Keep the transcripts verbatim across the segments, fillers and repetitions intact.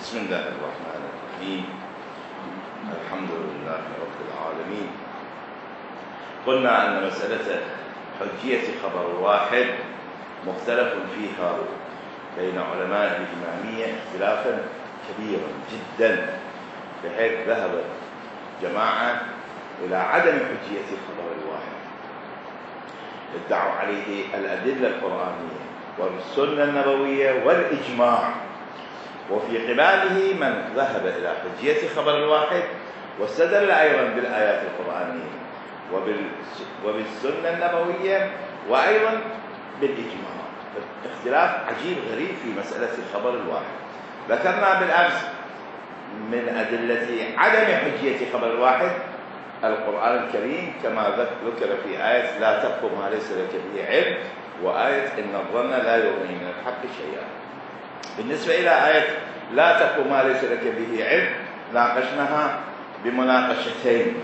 بسم الله الرحمن الرحيم. الحمد لله رب العالمين. قلنا أن مسألة حجية خبر الواحد مختلف فيها بين علماء الإمامية اختلافا كبيرا جدا، بحيث ذهب جماعة إلى عدم حجية خبر الواحد، ادعوا عليه الأدلة القرآنية والسنة النبوية والإجماع، وفي قباله من ذهب إلى حجية خبر الواحد واستدل أيضا بالآيات القرآنية وبالسنة النبوية وأيضا بالإجماع. اختلاف عجيب غريب في مسألة خبر الواحد. ذكرنا بالأمس من أدلة عدم حجية خبر الواحد القرآن الكريم، كما ذكر في آية لا تقف ما ليس لك به علم، وآية إن الظن لا يغني من الحق شيئا. بالنسبة إلى آية لا تقف ما ليس لك به علم ناقشناها بمناقشتين،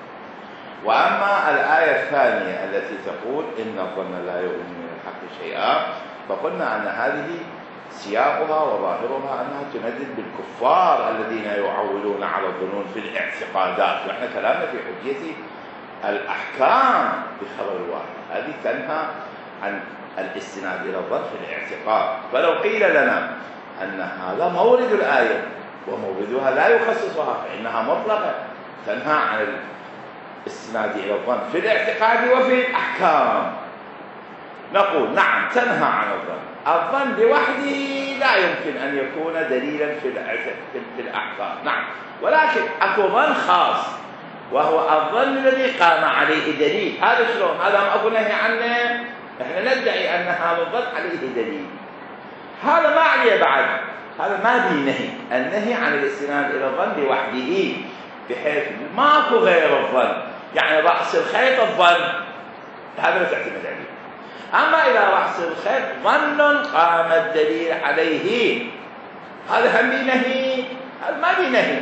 وأما الآية الثانية التي تقول إن الظن لا يغني من الحق شيئا، فقلنا أن هذه سياقها وظاهرها أنها تندد بالكفار الذين يعولون على الظنون في الاعتقادات، وإحنا كلامنا في حجية الأحكام بخبر الواحد، هذه تنهى عن الاستناد إلى الظن في الاعتقاد. فلو قيل لنا أن هذا مورد الآية وموردها لا يخصصها فإنها مطلقة تنهى عن الاستناد إلى الظن في الاعتقاد وفي الأحكام، نقول نعم تنهى عن الظن. الظن لوحده لا يمكن أن يكون دليلا في الأحكام، نعم، ولكن أكو ظن خاص وهو الظن الذي قام عليه دليل. هذا شلون؟ هذا ما أكو نهي عنه، احنا ندعي أن هذا الظن عليه دليل، هذا ما عليه بعد، هذا ما به نهي. النهي عن الاستناد إلى الظن لوحده بحيث ماكو غير الظن، يعني رأس الخيط الظن هذا لا تعتمد عليه. أما إذا رأس الخيط ظن قام الدليل عليه، هذا هم بنهي، هذا ما بنهي.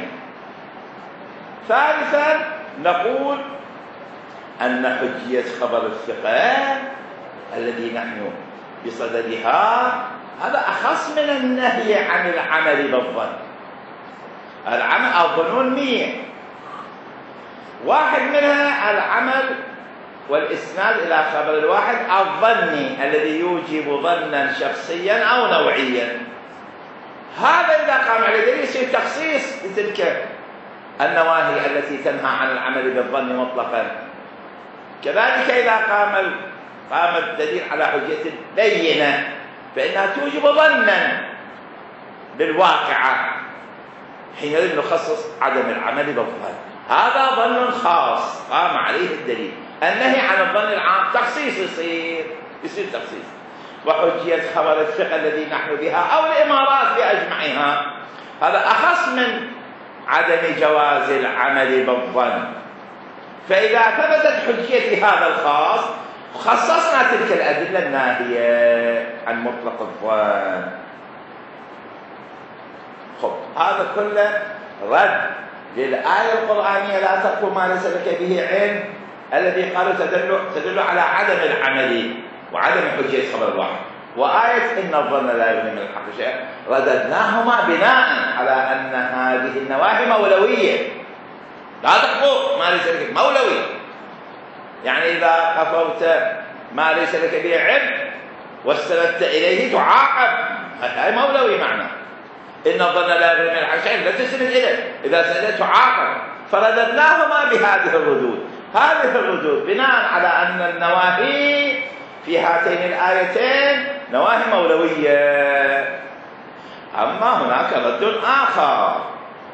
ثالثا نقول أن حجية خبر الثقة الذي نحن بصددها هذا أخص من النهي عن العمل بالظن. العمل الظنون مية، واحد منها العمل والإسناد إلى خبر الواحد الظني الذي يوجب ظنا شخصيا أو نوعيا، هذا إذا قام عليه دليل يصير تخصيص لتلك النواهي التي تنهى عن العمل بالظن مطلقا. كذلك إذا قام قام الدليل على حجة بينة فإنها توجب ظنا بالواقعة، حينئذ نخصص عدم العمل بالظن. هذا ظن خاص قام عليه الدليل. النهي عن الظن العام تخصيص يصير يصير تخصيص. وحجية خبر الثقة الذي نحن بها أو الإمارات بأجمعها هذا أخص من عدم جواز العمل بالظن. فإذا ثبتت حجية هذا الخاص خصصنا تلك الأدلة الناهية عن مطلق الظن. خب هذا كله رد للآية القرآنية لا تقف ما ليس لك به علم الذي قالوا تدل, تدل على عدم العمل وعدم حجية خبر الواحد، وآية إن الظن لا يغني من الحق شيئا رددناهما بناء على أن هذه النواهي مولوية. لا تقف ما ليس لك مولوي، يعني إذا قفوت ما ليس لك به علم واستندت إليه تعاقب، هذا مولوي معنى إن الظن لا يغني من الحق شيئا لا تستند إليه، إذا استندت تعاقب. فرددناهما بهذه الردود. هذه الردود بناء على أن النواهي في هاتين الآيتين نواهي مولوية. أما هناك رد آخر،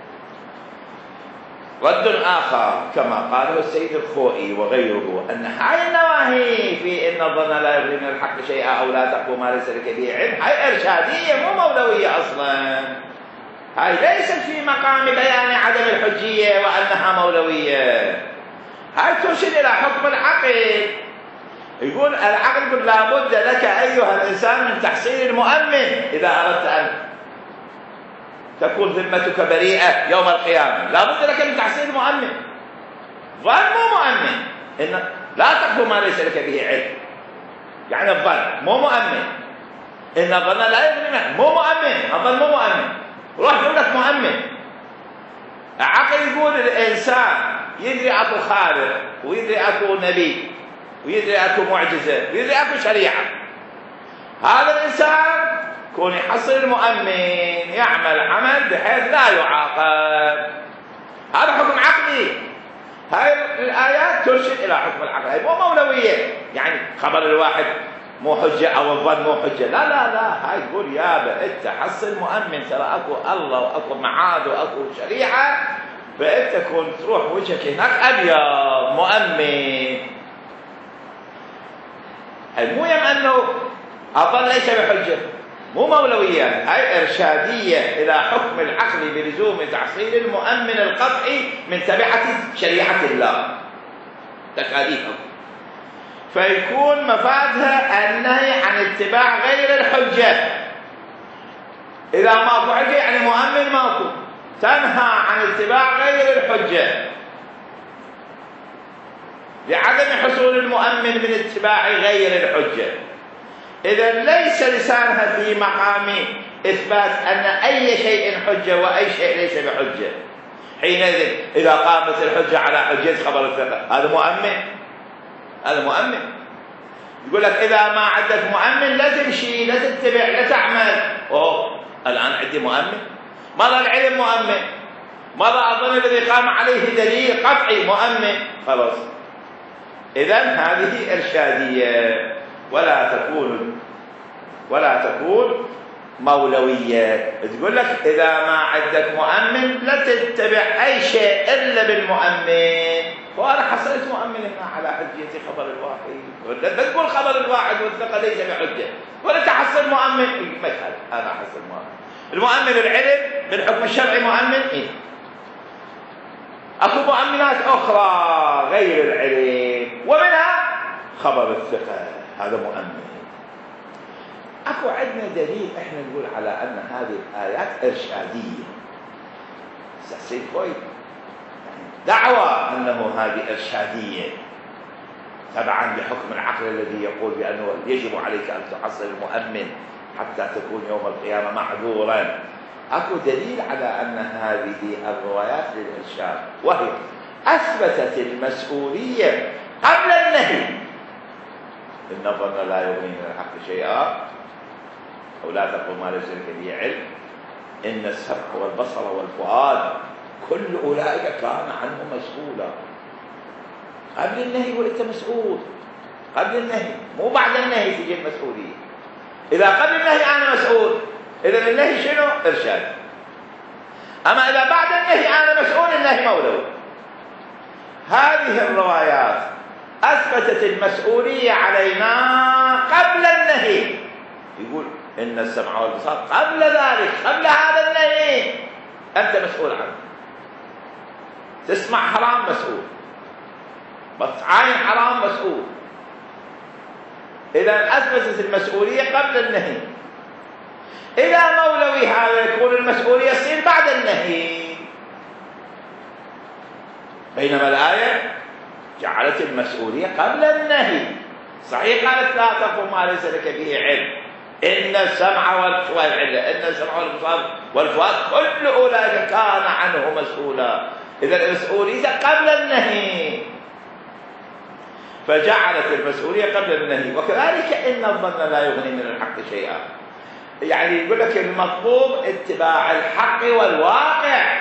رد آخر كما قاله السيد الخوئي وغيره أن هاي النواهي في إن الظن لا يغني من الحق شيئا أو لا تقف ما ليس لك به علم هاي إرشادية مو مولوية أصلا، هاي ليست في مقام بيان عدم الحجية وأنها مولوية، هاي ترشد إلى حكم العقل. يقول العقل يقول لابد لك أيها الإنسان من تحصيل المؤمن إذا أردت أن تكون ذمتك بريئة يوم القيامة، لابد لك من تحصيل المؤمن. ظن مو مؤمن، إن لا تقف ما ليس لك به علم، يعني الظن مو مؤمن. إن الظن لا يغني، مو مؤمن، الظن مو مؤمن. روح يقول لك مؤمن. العقل يقول الإنسان يدري أكو خالق، ويدري أكو نبي، ويدري أكو معجزة، ويدري أكو شريعة. هذا الإنسان كون يحصل المؤمن يعمل عمل بحيث لا يعاقب. هذا حكم عقلي. هاي الآيات ترشد إلى حكم العقل، هاي مو مولوية يعني خبر الواحد مو حجة أو الظن مو حجة، لا لا لا. هاي تقول يابا أنت حصل مؤمن، ترى أكو الله وأكو معاد وأكو شريعة، فأنت تكون تروح وجهك هناك أبيض مؤمن. هاي مو يم أنه الظن ليس بحجة، مو مولوية، هاي إرشادية إلى حكم العقل بلزوم تحصيل المؤمن القطعي من تبعة شريعة الله تكاليفه. فيكون مفادها النهي عن اتباع غير الحجة. إذا ماكو حجة يعني مؤمن ماكو، تنهى عن اتباع غير الحجة لعدم حصول المؤمن من اتباع غير الحجة. إذا ليس لسانها في مقام إثبات أن أي شيء حجة وأي شيء ليس بحجة. حينئذ إذا قامت الحجة على حجة خبر الثقة، هذا مؤمن، هذا مؤمن. يقول لك إذا ما عندك مؤمن لا تمشي، لا تتبع، لا تعمل. أوه الآن عندي مؤمن، مرة العلم مؤمن، مرة الظن الذي قام عليه دليل قطعي مؤمن، خلاص. إذا هذه إرشادية ولا تكون ولا تكون مولوية. تقول لك إذا ما عندك مؤمن لا تتبع أي شيء إلا بالمؤمن. وأنا حصلت مؤمن هنا على حجية خبر الواحد، لا تقول خبر الواحد والثقة ليس بحجة، ولا تحصل مؤمن مثلا. أنا أحصل مؤمن. المؤمن العلم بالحكم الشرعي مؤمن إيه؟ أكو مؤمنات أخرى غير العلم، ومنها خبر الثقة، هذا مؤمن. اكو عندنا دليل احنا نقول على ان هذه الايات ارشاديه. سيد فويد دعوى انه هذه ارشاديه تبعا لحكم العقل الذي يقول بانه يجب عليك ان تحصل المؤمن حتى تكون يوم القيامه معذورا. اكو دليل على ان هذه الروايات للارشاد، وهي اثبتت المسؤوليه قبل النهي. ان الظن لا يغني من الحق شيئا، أو لا تقل ما ليس لك به علم، إن السمع والبصر والفؤاد كل أولئك كان عنه مسؤولا. قبل النهي يقول أنت مسؤول، قبل النهي، مو بعد النهي تجي المسؤولية. إذا قبل النهي أنا مسؤول، إذا النهي شنو؟ إرشاد. أما إذا بعد النهي أنا مسؤول، النهي مولوي. هذه الروايات أثبتت المسؤولية علينا قبل النهي. يقول إن السمع والبصر قبل ذلك، قبل هذا النهي أنت مسؤول عنه. تسمع حرام مسؤول، بس عين حرام مسؤول. إذا أثبتت المسؤولية قبل النهي. إذا مولوي هذا يكون المسؤولية تصير بعد النهي، بينما الآية جعلت المسؤولية قبل النهي. صحيح قالت لا تقل ما ليس لك به علم، إن السمع والفؤاد، إن السمع والبصر والفؤاد كل أولئك كان عنه مسؤولا. إذا المسؤولية قبل النهي، فجعلت المسؤولية قبل النهي. وكذلك إن الظن لا يغني من الحق شيئا، يعني يقول لك المطلوب اتباع الحق والواقع.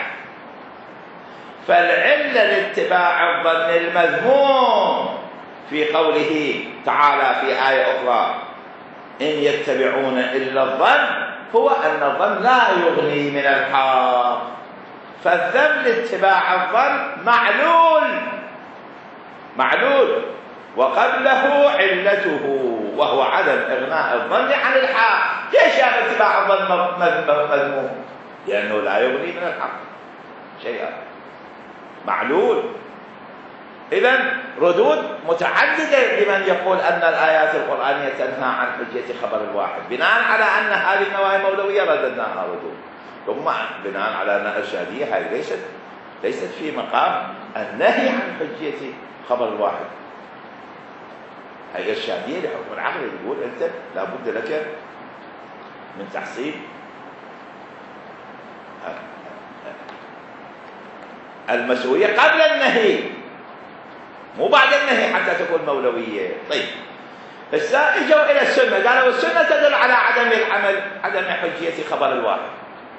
فالعلة لاتباع الظن المذموم في قوله تعالى في آية أخرى إن يتبعون إلا الظن، هو أن الظن لا يغني من الحق. فالذم لاتباع الظن معلول معلول وقبله علته، وهو عدم إغناء الظن عن الحق. ليش يعني اتباع الظن مذموم؟ لأنه لا يغني من الحق شيئا، معلول. إذن ردود متعددة لمن يقول أن الآيات القرآنية تنهى عن حجية خبر الواحد. بناء على أن هذه النواهي مولوية رددناها ردود، ثم بناء على أنها إرشادية، هذه ليست ليست في مقام النهي عن حجية خبر الواحد. هي إرشادية لحكم العقل، يقول أنت لابد لك من تحصيل المسوية قبل النهي، مو بعد النهي حتى تكون مولوية. طيب هسه اجوا الى السنه، قالوا السنه تدل على عدم العمل، عدم حجيه خبر الواحد.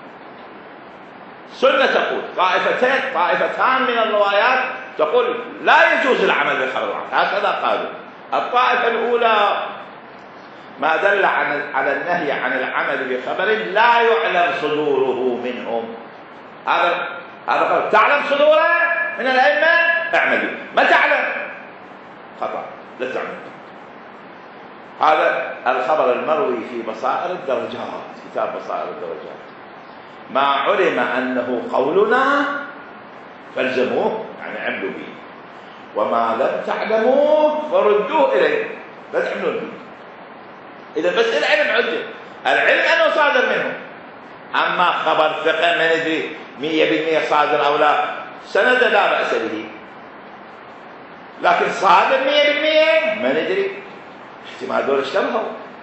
السنه تقول طائفتين طائفتان من الروايات تقول لا يجوز العمل بخبر الواحد، هكذا قالوا. الطائفه الاولى ما دل على النهي عن العمل بخبر لا يعلم صدوره منهم. هذا هذا قال تعلم صدوره من الائمه اعمل، ما تعلم خطا لا تعمل. هذا الخبر المروي في بصائر الدرجات، كتاب بصائر الدرجات. ما علم أنه قولنا فالزموه يعني عملوا به، وما لم تعلموه فردوه إليه لا تعملون به. إذا بس العلم عدل، العلم أنه صادر منهم. أما خبر ثقة ما ندري مية بالمية صادر أو لا، سند لا بأس به، لكن صادر مية بالمية ما ندري. احتمال دول اشتبهوا،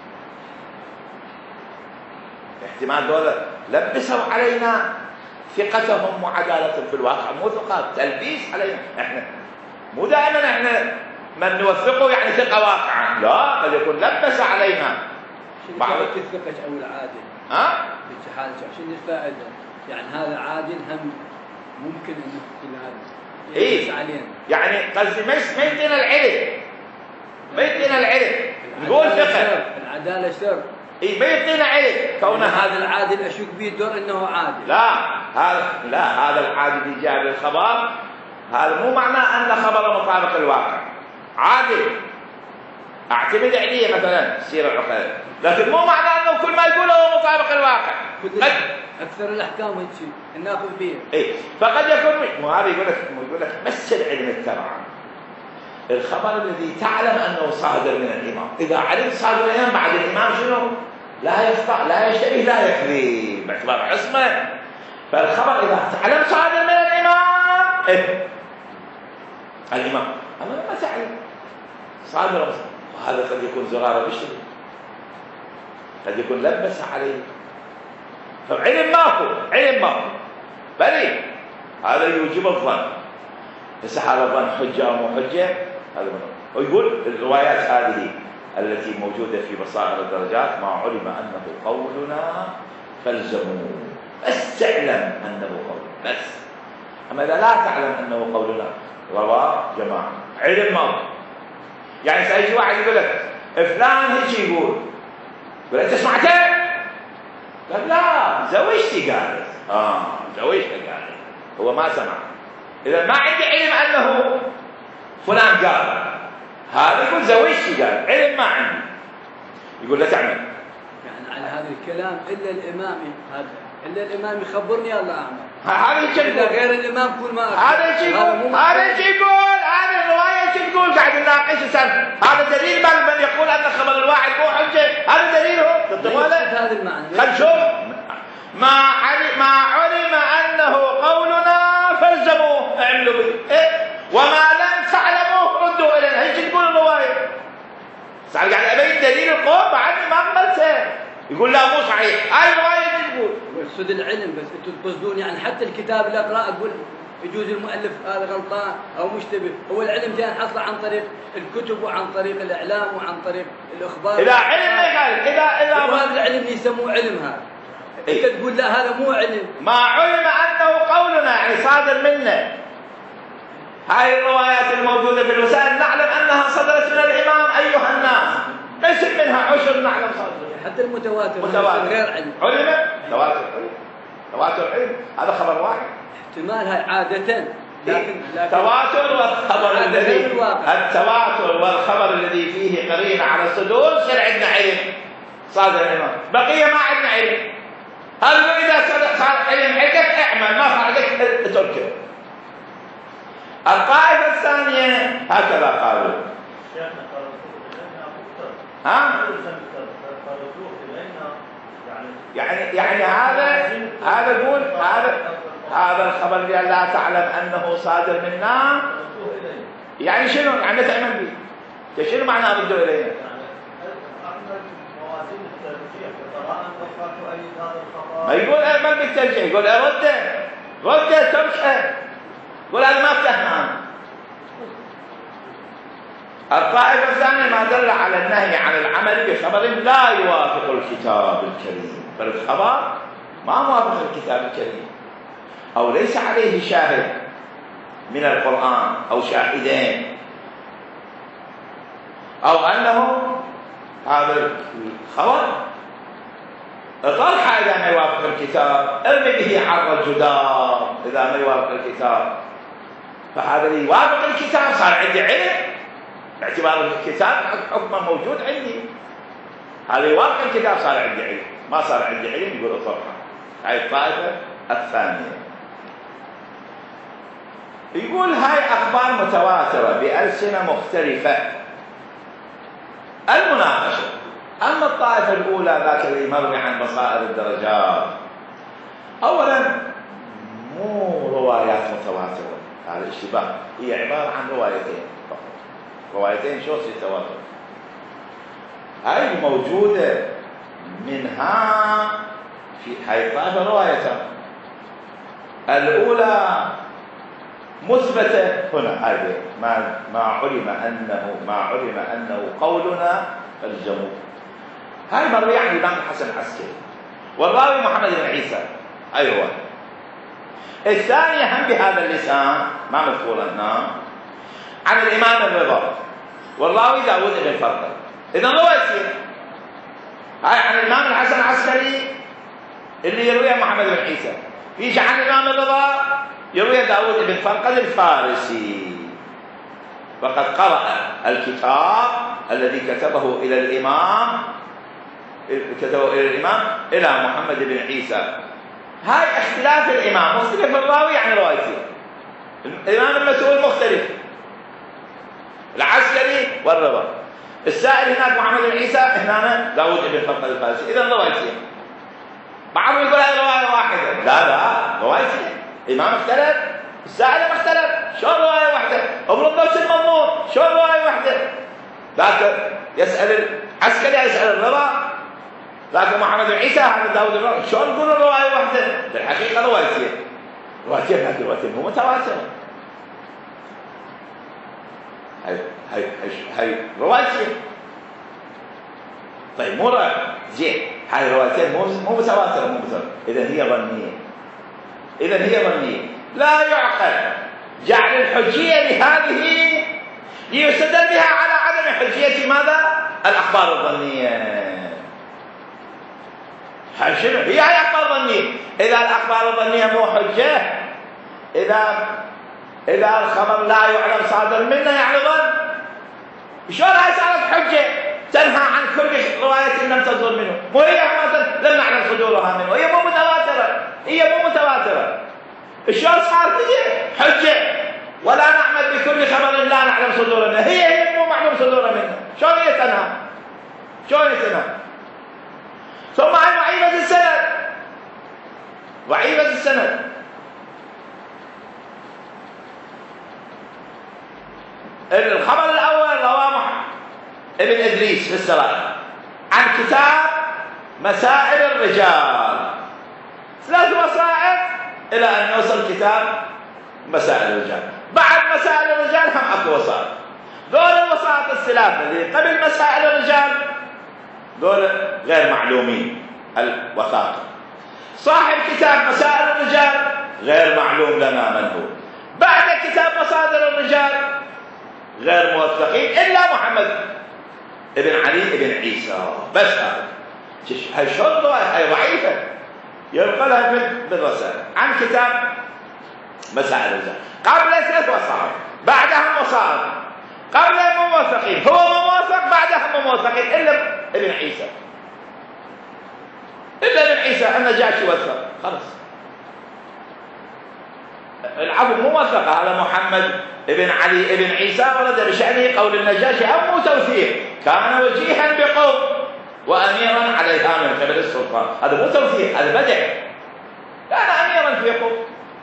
احتمال دول لبسوا علينا ثقتهم وعدالتهم في الواقع، مو ثقات، تلبيس علينا. احنا مو دائما احنا من نوثقه يعني ثقه واقعا، لا، قد يكون لبس علينا بعض الثقه او العادل. ها؟ في حاله شنو الفائده؟ يعني هذا عادل هم ممكن انه يكون هذا ايه علينا. يعني قصدي ما يدينا العلم، ما يدينا العلم، نقول ثقه العداله سر. اي ما يعطينا علم كونه هذا العادل اشك به الدور انه عادل. لا هذا لا هذا العادل اللي جاء بالخبر هذا مو معناه ان خبره مطابق الواقع. عادل اعتمد عليه مثلا السيره العقلاء، لكن مو معناه انه كل ما يقوله هو مطابق الواقع. قد اكثر الاحكام هيك شيء ناخذ بها. اي فقد يكون مو هذا يقول لك يقول لك بس العلم التبع الخبر الذي تعلم انه صادر من الامام، اذا علمت صادر من الامام بعد الامام شنو؟ لا يخطأ لا يشتبه لا يكذب باعتبار عصمه. فالخبر اذا تعلم صادر من الامام إيه؟ الامام اما ما تعلم صادر، وهذا قد يكون زراره بيشتبه، قد يكون لبس عليه. فعلم ماكو، علم ماكو بلي هذا يوجب الظن. بس هذا الظن حجه او مو حجه هذا منه. ويقول الروايات هذه التي موجودة في بصائر الدرجات ما علم أنه قولنا فالزموه، بس تعلم أنه قولنا بس. أما إذا لا تعلم أنه قولنا رواه جماعة علم ما يعني سيجي واحد يقول لك فلان هيك يقول، يقول أنت سمعته؟ قال لا زوجتي قالت. آه زوجتك قالت، هو ما سمع. إذا ما عندي علم أنه فلان قال، هذا يقول زوجتي قال، علم ما عندي. يقول لا تعمل. يعني على هذا الكلام الا الامام هذا الا الامام يخبرني الله اعمل. هذا ايش يقول؟ غير الامام كل ما هذا ايش يقول؟ هذا ايش يقول؟ هذه الروايه ايش تقول؟ قاعد نناقش هذا دليل من يقول ان خبر الواحد مو حجه، هذا دليله. تطوله هذا المعنى. خل شوف ما علم ما علم انه قولنا فالزموه اعملوا به، إيه؟ وما لم تعلموه ردوا الينا. هيك تقول الروايه. قاعد ابين دليل القول بعدني ما قبلته. يقول لا مو صحيح، هاي الروايه تقول. يقصد العلم بس انتم تقصدون يعني حتى الكتاب اللي اقراه اقول يجوز المؤلف هذا غلطان او مشتبه، هو العلم جاي حصل عن طريق الكتب وعن طريق الاعلام وعن طريق الاخبار. اذا علم قال اذا اذا هذا العلم اللي يسموه علم هذا. إيه؟ انت تقول لا هذا مو علم. ما علم انه قولنا يعني صادر منا. هاي الروايات الموجوده في الوسائل نعلم انها صدرت من الامام ايها الناس، ليس منها عشر نعلم صادر. حتى المتواتر متواتر غير علم. علم تواتر علم تواتر علم هذا خبر واحد. احتمال هاي عادة لكن التواتر والخبر الذي التواتر والخبر الذي فيه قرينه على الصدور صار عندنا علم صادر الامام، بقيه ما عندنا علم. هذا اذا صار علم عندك اعمل، ما صار عندك اتركه. الطائفه الثانيه هكذا قالوا. ها؟ يعني يعني هذا هذا يقول هذا هذا الخبر اللي لا تعلم انه صادر منا يعني شنو؟ يعني تعمل به. شنو معناه ردوا الينا؟ ما يقول اعمل بالترجيح، يقول رده رده ترجح يقول هذا ما افتهمنا. الطائفة الثانية ما دل على النهي عن العمل بخبر لا يوافق الكتاب الكريم، فالخبر ما موافق الكتاب الكريم أو ليس عليه شاهد من القرآن أو شاهدين، أو أنه هذا الخبر طرحه إذا ما يوافق الكتاب، ارمي به عرض الجدار إذا ما يوافق الكتاب. فهذا اللي يوافق الكتاب صار عندي علم باعتبار الكتاب حكمه موجود عندي، هذا يوافق الكتاب صار عندي علم، ما صار عندي علم يقول اطرحه. هاي الطائفة الثانية. يقول هاي أخبار متواترة بألسنة مختلفة المناقشة. أما الطائفة الأولى ذاك اللي مروي عن بصائر الدرجات، أولا مو روايات متواترة، هذا اشتباه، هي عبارة عن روايتين فقط، روايتين شو في التواتر. هاي موجودة منها في هاي الطائفة روايتان، الأولى مثبتة هنا، هذه ما ما علم أنه ما علم أنه قولنا الجمهور. هاي مروية عن الإمام الحسن العسكري والراوي محمد بن عيسى، أي رواية. الثانية هم بهذا اللسان ما مذكورة هنا عن الإمام الرضا والراوي داود بن فرقد. إذا روايتين، هاي عن الإمام الحسن العسكري اللي يرويها محمد بن عيسى، يجي عن الإمام الرضا يروي داود بن فرقد الفارسي، فقد قرأ الكتاب الذي كتبه إلى الإمام كتبه إلى الإمام إلى محمد بن عيسى. هاي اختلاف الإمام، مختلف الراوي يعني روايتين، الإمام المسؤول مختلف، العسكري والرضا، السائل هناك محمد بن عيسى، هنا داود بن فرقد الفارسي. إذا روايتين. بعضهم يقول هذه رواية واحدة، لا لا روايتين، الإمام اختلف، السائل اختلف، شو رواية واحدة؟ ابن نفس المضمون، شو رواية واحدة؟ ذاك يسأل العسكري يسأل الرضا، ذاك محمد بن عيسى هذا داود بن فرقد، شو نقول رواية واحدة؟ في الحقيقة روايتين، روايتين هذه روايتين مو متواترة. هاي هاي هاي روايتين. طيب مو زين، هاي روايتين مو مو متواترة مو متواترة، إذا هي ظنية، إذا هي ظنية، لا يعقل جعل الحجية لهذه ليستدل بها على عدم حجية ماذا؟ الأخبار الظنية. هاي شنو؟ هي هاي أخبار ظنية. إذا الأخبار الظنية مو حجة، إذا إذا الخبر لا يعلم صادر منه يعني ظن، شلون هاي صارت حجة تنهى عن كل رواية لم تصدر منه؟ مو هي ما لم نعلم صدورها منه، هي مو متواترة، هي مو متواترة. شلون صارت هي حجة ولا نعمل بكل خبر لا نعلم صدوره منه؟ هي هي مو معلوم صدوره منه، شلون هي تنهى؟ شلون هي تنهى؟ ثم هي ضعيفة السند، ضعيفة السند. الخبر الأول رواه ابن إدريس في السرائر عن كتاب مسائل الرجال، ثلاث مسائل إلى أن يوصل كتاب مسائل الرجال. بعد مسائل الرجال هم أكو وسائط، دول الوسائط الثلاثة اللي قبل مسائل الرجال دول غير معلومين الوثائق. صاحب كتاب مسائل الرجال غير معلوم لنا من هو. بعد كتاب مصادر الرجال غير موثقين إلا محمد ابن علي ابن عيسى بس. هذا هاي شرطة، هاي ضعيفة ينقلها بالرسائل عن كتاب مسائل الرجال. قبل ثلاث وسائط، بعدهم وسائط، قبل موثقين، هو موثق، بعدهم موثقين إلا ابن عيسى، إلا ابن عيسى النجاشي وثق خلاص. العفو مو موثقة، هذا محمد ابن علي ابن عيسى ورد بشأنه قول النجاشي أم توثيق، كان وجيها بقوم وأميرا عليها من قبل السلطان. هذا مو توثيق، هذا بدع، كان أميرا في قوم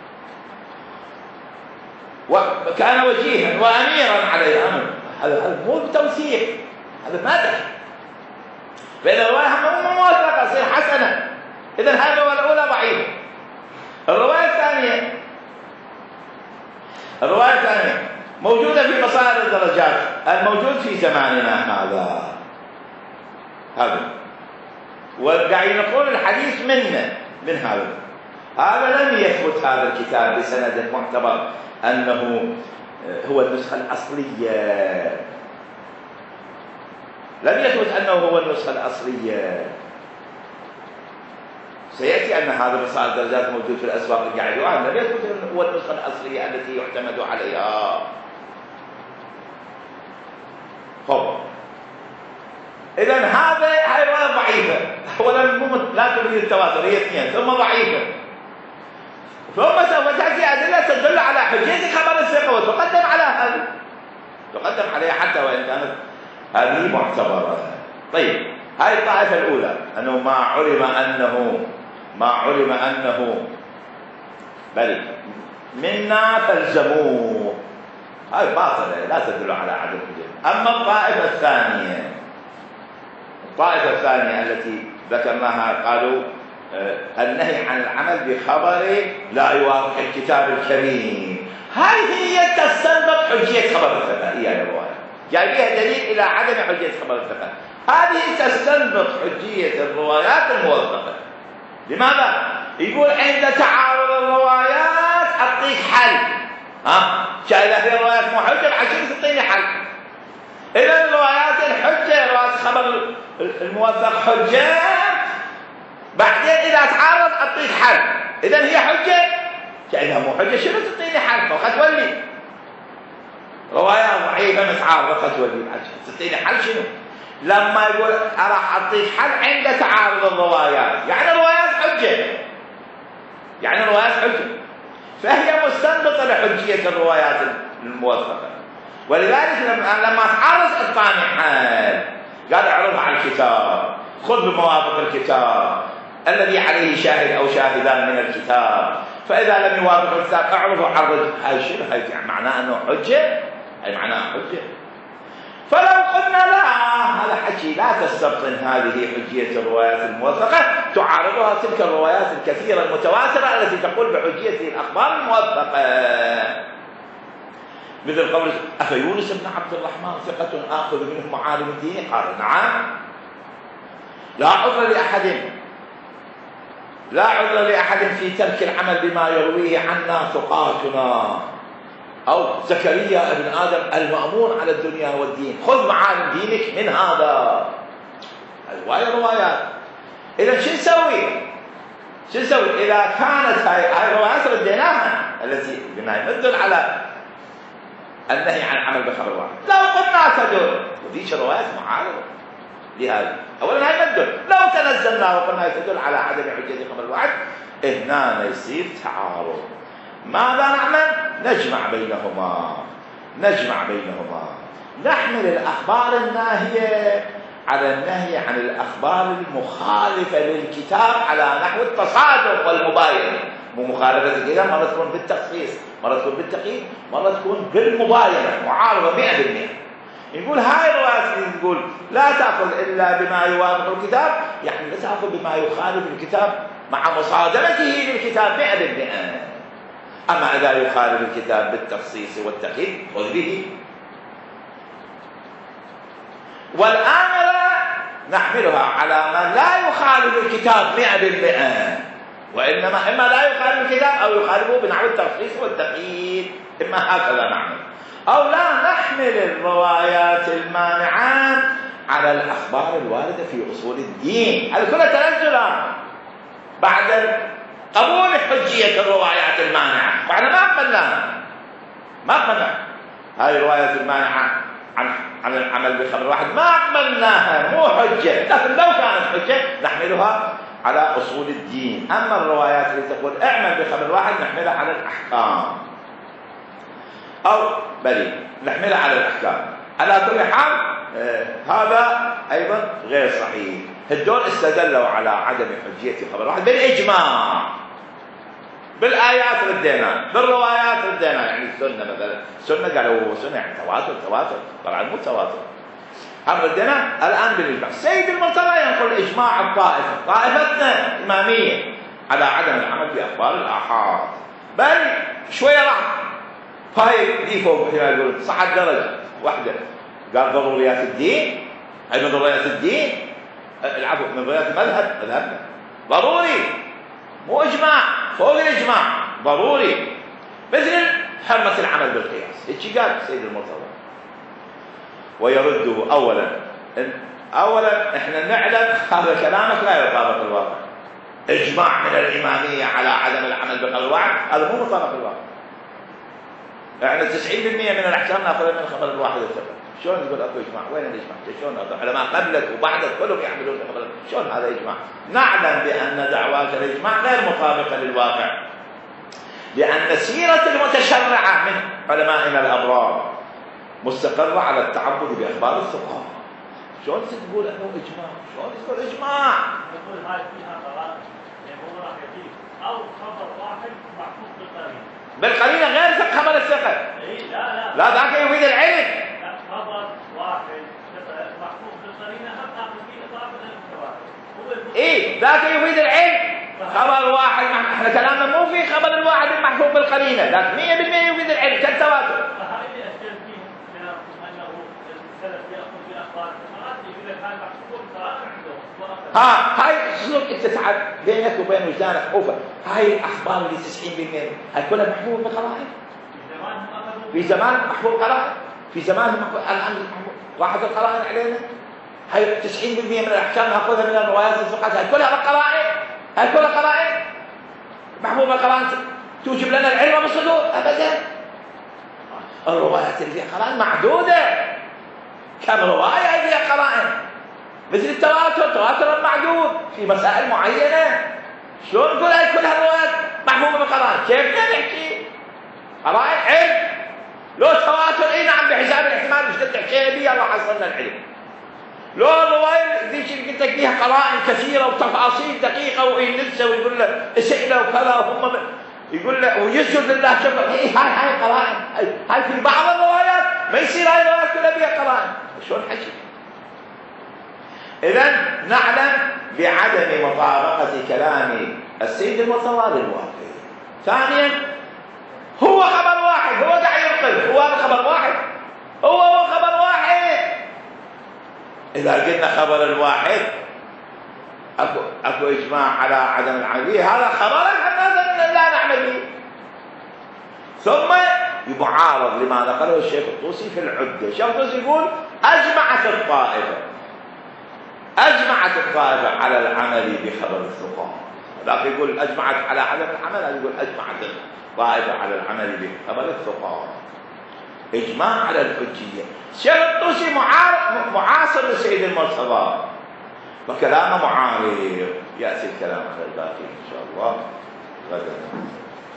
وكان وجيها وأميرا عليها، هذا مو توثيق، هذا مدح. فإذا الرواية مو موثقة تصير حسنة. إذا هذه الرواية الأولى ضعيفة. الرواية الثانية الرواية الثانية موجودة في بصائر الدرجات، الموجود في زماننا هذا هذا وقاعد ينقلون الحديث منه من هذا. هذا لم يثبت هذا الكتاب بسند معتبر أنه هو النسخة الأصلية، لم يثبت أنه هو النسخة الأصلية. سيأتي أن هذا بصائر الدرجات موجود في الأسواق القاعد يعلن، لم يثبت أنه هو النسخة الأصلية التي يعتمد عليها. خب إذا هذا هاي رواية ضعيفة، أولا لا تريد التواتر، هي اثنين، ثم ضعيفة، ثم سوف تأتي أدلة تدل على حجية خبر الثقة وتقدم على هذه، تقدم عليها حتى وإن كانت هذه معتبرة. طيب هاي الطائفة الأولى أنه ما علم أنه ما علم أنه بل منا فالزموه، هاي باطلة لا تدل على عدم الحجة. أما الطائفة الثانية الطائفة الثانية التي ذكرناها قالوا النهي عن العمل بخبر لا يوافق الكتاب الكريم، هذه هي تستنبط حجية خبر الثقة، هي الرواية جايبها دليل إلى عدم حجية خبر الثقة، هذه تستنبط حجية الروايات الموثقة. لماذا؟ يقول عند تعارض الروايات أعطيك حل، ها إذا في روايات مو حجة عشان تعطيني حل. إذا الروايات الحجة روايات خبر الموثق حجة، بعدين إذا تعارض أعطيك حل. إذا هي حجة، إذا مو حجة شنو تعطيني حل؟ فقط تولي رواية ضعيفة متعارضة فتولي تعطيني حل شنو؟ لما يقول راح أعطيك حل عند تعارض الروايات، يعني الروايات حجة، يعني الروايات حجة، فهي مستنبطة لحجية الروايات الموثقة. ولذلك لما تعرض الثاني حال قال اعرضها على الكتاب، خذ بموافق الكتاب الذي عليه شاهد أو شاهدان من الكتاب، فإذا لم يوافق الكتاب اعرضه عرض. هاي شنو؟ هاي معناه أنه حجة، هاي معناه حجة. فلو قلنا لا، هذا حكي لا تستبطن هذه حجية الروايات الموثقة، تعارضها تلك الروايات الكثيرة المتواترة التي تقول بحجية الأخبار الموثقة، مثل قول أفيونس بن عبد الرحمن ثقة آخذ منه معالم الدين؟ قال نعم. لا عذر لأحد لا عذر لأحد في ترك العمل بما يرويه عنا ثقاتنا، أو زكريا ابن آدم المأمون على الدنيا والدين، خذ معالم دينك من هذا. هاي روايات. إذا شو نسوي؟ شو نسوي إذا كانت هاي هاي روايات رديناها التي بما يدل على النهي عن العمل بخبر واحد؟ لو قلنا تدل، وذيك الروايات معارضة لهذه. أولا هاي تدل، لو تنزلنا وقلنا تدل على عدم حجية خبر واحد، هنا يصير تعارض. ماذا نعمل؟ نجمع بينهما، نجمع بينهما، نحمل الأخبار الناهية على النهي عن الأخبار المخالفة للكتاب على نحو التصادم والمباينة. مو مخالفة الكتاب مرة تكون بالتخصيص، مرة تكون بالتقييد، مرة تكون بالمباينة، معارضة مئة بالمئة. يقول هاي الروايات نقول لا تأخذ إلا بما يوافق الكتاب، يعني لا تأخذ بما يخالف الكتاب مع مصادمته للكتاب مئة بالمئة. أما إذا يخالف الكتاب بالتخصيص والتقييد خذ به. والآن نحملها على من لا يخالف الكتاب مئة بالمئة، وإنما إما لا يخالف الكتاب أو يخالفه بنحو التخصيص والتقييد، إما هكذا نعمل. أو لا نحمل الروايات المانعة على الأخبار الواردة في أصول الدين، هذا كله تنزلا بعد قبول حجية الروايات المانعة، وعلى ما قبلناها ما قبلنا هذه الروايات المانعة عن عن العمل بخبر واحد، ما قبلناها، مو حجة، لكن لو كانت حجة نحملها على أصول الدين. أما الروايات التي تقول اعمل بخبر واحد نحملها على الأحكام، أو بل نحملها على الأحكام. على كل حال آه هذا أيضا غير صحيح. هدول استدلوا على عدم حجية خبر واحد بالإجماع، بالآيات ردينا، بالروايات ردينا، يعني السنة مثلا، السنة قالوا سنة يعني تواتر تواتر، طبعا مو تواتر، هم ردينا الآن بالإجماع. السيد المرتضى ينقل إجماع الطائفة، طائفتنا الإمامية، على عدم العمل بأخبار الآحاد، بل شوية راح هاي دي فوق مثل ما يقولون صعد درجة واحدة، قال ضروريات الدين، هاي من ضروريات الدين، العفو من ضروريات المذهب، مذهبنا ضروري مو إجماع، فوق الإجماع ضروري، مثل حرمة العمل بالقياس، هيك قال سيد المرتضى. ويرده أولا أولا إحنا نعلم هذا كلامك لا يطابق الواقع. إجماع من الإمامية على عدم العمل بقول الواحد هذا مو مطابق الواقع. احنا تسعين بالمئة من الأحكام ناخذها من الخبر الواحد الثقة. شلون تقول أكو إجماع؟ وين الإجماع؟ شلون العلماء قبلك وبعدك كلهم يعملون الخبر؟ شلون هذا إجماع؟ نعلم بأن دعواك الإجماع غير مطابقة للواقع، لأن سيرة المتشرعة من علمائنا الأبرار مستقرة على التعبد بأخبار الثقة. شلون تقول أنه إجماع؟ شلون تقول إجماع؟ يقول هاي فيها قرار يقول راح يجيب أو خبر واحد محفوظ بالقرينة. بالقرينة غير خبر الثقة. إيه لا لا. لا ذاك يفيد العلم. لا خبر واحد محفوظ بالقرينة هم ناخذ فيه إضافة للمتواتر. إيه ذاك يفيد العلم. خبر واحد احنا كلامنا مو في خبر الواحد المحفوظ بالقرينة، لكن مئة بالمئة يفيد العلم كالتواتر. فهاي اللي أشكل فيه من أنه السلف يأخذ بأخبار الثقات يقول لك هاي محفوظ بالقرينة عندهم. ها هاي شلون انت تعب بينك وبين وجدانك خوفه، هاي الاخبار اللي تسعين بالمئة هاي كلها محفوظ بالقرائن. في زمان محفوظ قرائن، في زمان محفوظ الان محفوظ راحت القرائن علينا. هاي تسعين بالمئة من الاحكام ناخذها من الروايات الثقات، هاي كلها بالقرائن، هاي كلها قرائن محفوظ بالقرائن توجب لنا العلم بالصدور ابدا. الروايات اللي فيها قرائن معدوده، كم روايه فيها قرائن مثل التواتر، التواتر معدود في مسائل معينه. شلون نقول هاي كلها روايات محفوظه بالقرائن؟ كيف نحكي؟ قرائن علم لو تواتر اي نعم بحساب الاحتمال مش تحكي بي الله حصلنا العلم. لو الروايه ذيك اللي قلت لك فيها قرائن كثيره وتفاصيل دقيقه وينسى ويقول له اسئله وكذا وهم يقول له ويسجد لله شكر، هي هاي هاي قرائن، هاي في بعض الروايات ما يصير هاي الروايات كلها فيها قرائن. شلون حكي؟ إذن نعلم بعدم مطابقة كلام السيد المرتضى للواقع. ثانيا هو خبر واحد، هو قاعد ينقل، هو خبر واحد، هو هو خبر واحد. إذا قلنا خبر الواحد أكو أكو إجماع على عدم العمل به، هذا خبر احنا لا نعمل به. ثم يعارض لما نقله الشيخ الطوسي في العدة. الشيخ الطوسي يقول أجمعت الطائفة أجمعت الطائفة على العمل بخبر الثقات. ذاك يقول أجمعت على عدم العمل، هذا يقول أجمعت الطائفة على العمل بخبر الثقات. إجماع على الحجية. الشيخ الطوسي معاصر للسيد المرتضى وكلامه معارض. يأتي الكلام على الباقي إن شاء الله غدا.